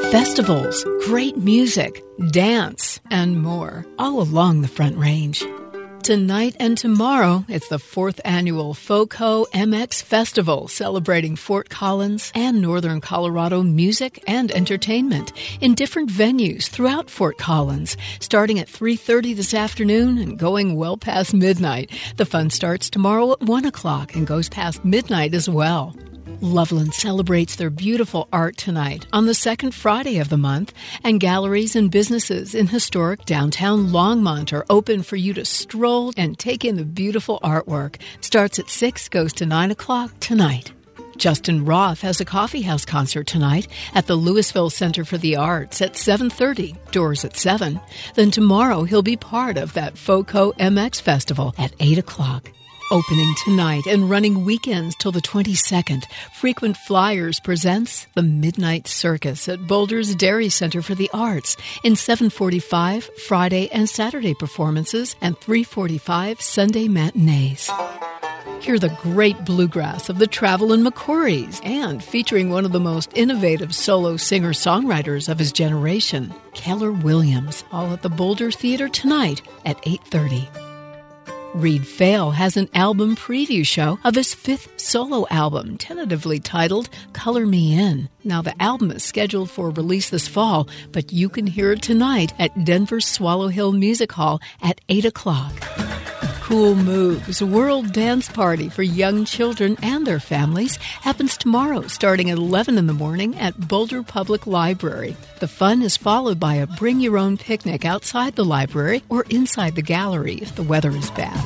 festivals, great music, dance, and more, all along the Front Range. Tonight and tomorrow, it's the 4th annual FOCO MX Festival, celebrating Fort Collins and Northern Colorado music and entertainment in different venues throughout Fort Collins, starting at 3:30 this afternoon and going well past midnight. The fun starts tomorrow at 1 o'clock and goes past midnight as well. Loveland celebrates their beautiful art tonight on the second Friday of the month, and galleries and businesses in historic downtown Longmont are open for you to stroll and take in the beautiful artwork. Starts at 6, goes to 9 o'clock tonight. Justin Roth has a coffeehouse concert tonight at the Louisville Center for the Arts at 7:30, doors at 7. Then tomorrow he'll be part of that FOCO MX Festival at 8 o'clock. Opening tonight and running weekends till the 22nd, Frequent Flyers presents The Midnight Circus at Boulder's Dairy Center for the Arts in 7:45 Friday and Saturday performances and 3:45 Sunday matinees. Hear the great bluegrass of the Travelin' McCourys, and featuring one of the most innovative solo singer-songwriters of his generation, Keller Williams, all at the Boulder Theater tonight at 8:30. Reed Fail has an album preview show of his 5th solo album, tentatively titled Color Me In. Now, the album is scheduled for release this fall, but you can hear it tonight at Denver's Swallow Hill Music Hall at 8 o'clock. Cool Moves World Dance Party for young children and their families happens tomorrow starting at 11 in the morning at Boulder Public Library. The fun is followed by a bring-your-own picnic outside the library or inside the gallery if the weather is bad.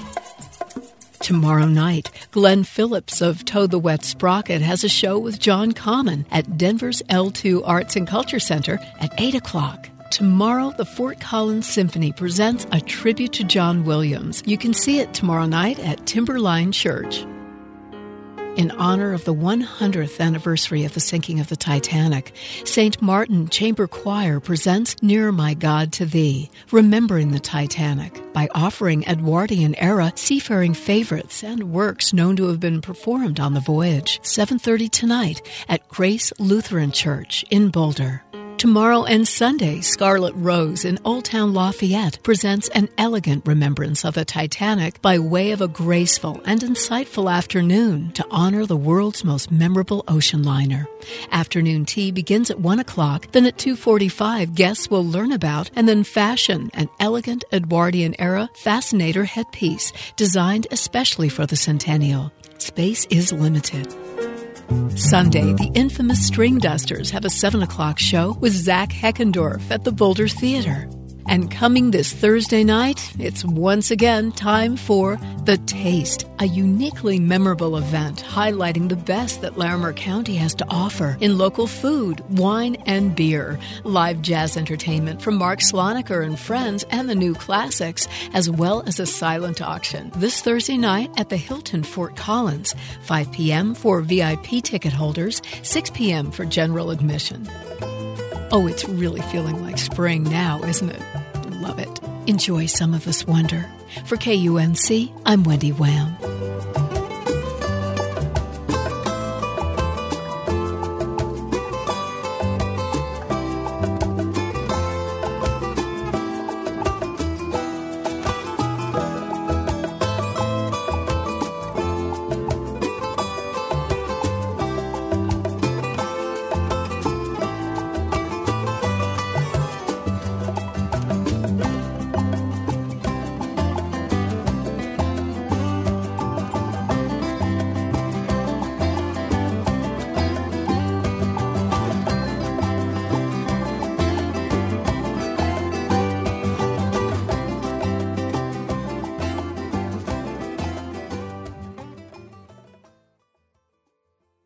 Tomorrow night, Glenn Phillips of Toad the Wet Sprocket has a show with John Common at Denver's L2 Arts and Culture Center at 8 o'clock. Tomorrow, the Fort Collins Symphony presents a tribute to John Williams. You can see it tomorrow night at Timberline Church. In honor of the 100th anniversary of the sinking of the Titanic, St. Martin Chamber Choir presents Nearer My God to Thee, remembering the Titanic, by offering Edwardian-era seafaring favorites and works known to have been performed on the voyage. 7:30 tonight at Grace Lutheran Church in Boulder. Tomorrow and Sunday, Scarlet Rose in Old Town Lafayette presents an elegant remembrance of the Titanic by way of a graceful and insightful afternoon to honor the world's most memorable ocean liner. Afternoon tea begins at 1 o'clock, then at 2:45 guests will learn about and then fashion an elegant Edwardian-era fascinator headpiece designed especially for the centennial. Space is limited. Sunday, the infamous String Dusters have a 7 o'clock show with Zach Heckendorf at the Boulder Theater. And coming this Thursday night, it's once again time for The Taste, a uniquely memorable event highlighting the best that Larimer County has to offer in local food, wine, and beer. Live jazz entertainment from Mark Sloniker and friends and the New Classics, as well as a silent auction. This Thursday night at the Hilton Fort Collins, 5 p.m. for VIP ticket holders, 6 p.m. for general admission. Oh, it's really feeling like spring now, isn't it? Love it. Enjoy some of this wonder. For KUNC, I'm Wendy Wham.